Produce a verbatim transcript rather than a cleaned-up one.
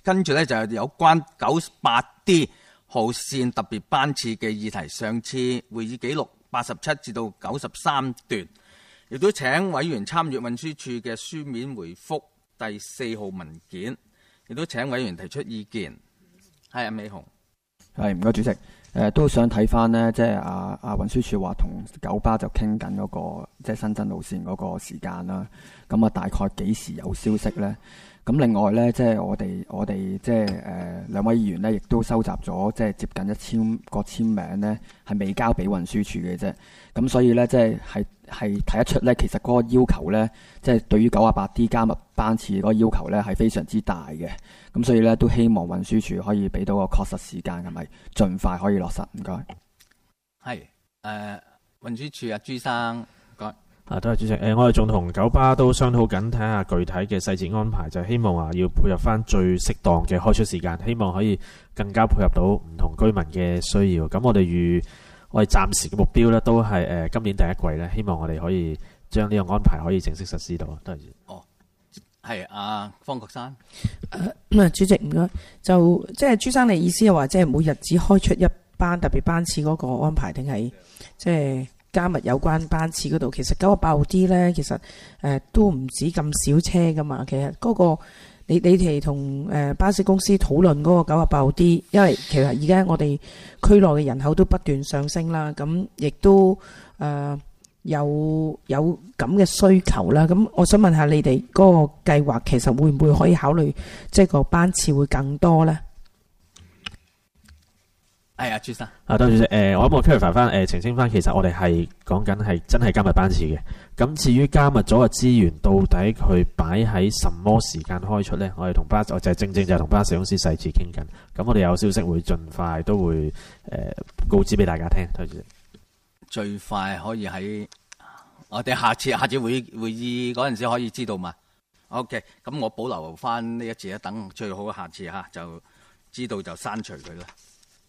跟住咧就有關九八 D 號線特別班次嘅議題，上次會議記錄八十七至到九十三段，亦都請委員參閱運輸署嘅書面回覆第四號文件，亦都請委員提出意見。係阿美紅， 係唔該主席。誒、呃、都想睇翻呢，即係阿阿運輸署話同九巴就傾緊嗰個即係新增路線嗰個時間啦。咁啊，大概幾時有消息呢？咁另外呢，即係我哋我哋即係誒兩位議員呢，亦都收集咗即係接近一千個簽名呢，係未交俾運輸署嘅啫。咁所以呢，即係係係睇得出呢，其實嗰個要求呢，即係對於九啊八 D 加密班次嗰個要求呢，係非常之大嘅。咁所以呢，都希望運輸署可以俾到個確實時間，係咪盡快可以落實？唔該。 係誒運輸署啊，朱生，唔該。 啊，多謝主席。誒、呃，我哋仲同九巴都商討緊，睇下具體嘅細節安排，就希望話要配合翻最適當嘅開出時間，希望可以更加配合到唔同居民嘅需要。咁我哋預我哋暫時嘅目標咧，都係誒、呃、今年第一季咧，希望我哋可以將呢個安排可以正式實施到。多謝。 哦，係阿方國珊。 誒、呃，主席唔該，就即係朱生，你意思係話，即係每日只開出一班特別班次嗰個安排，定係即係？加密有關班次嗰度，其實九啊八號 D 咧，其實誒、呃、都唔止咁少車噶嘛。其實嗰、嗰個你你哋同誒巴士公司討論嗰個九啊八號 D，因為其實而家我哋區內嘅人口都不斷上升啦，咁亦都誒、呃、有有咁嘅需求啦。咁我想問下你哋嗰個計劃，其實會唔會可以考慮即係個班次會更多咧？ 係啊，朱生。 啊，多謝主席。誒、呃，我諗我 clarify 翻，誒澄清翻，其實我哋係講緊係真係加密班次嘅。咁至於加密咗嘅資源，到底佢擺喺什麼時間開出呢？我哋同巴士，我就係正正就係同巴士公司細緻傾緊。咁我哋有消息會盡快都會誒、呃、告知俾大家聽。多謝主席。 最快可以喺我哋下次下次會會議嗰陣時可以知道嘛 ？OK，咁我保留翻呢一次，等最好下次嚇就知道就刪除佢啦。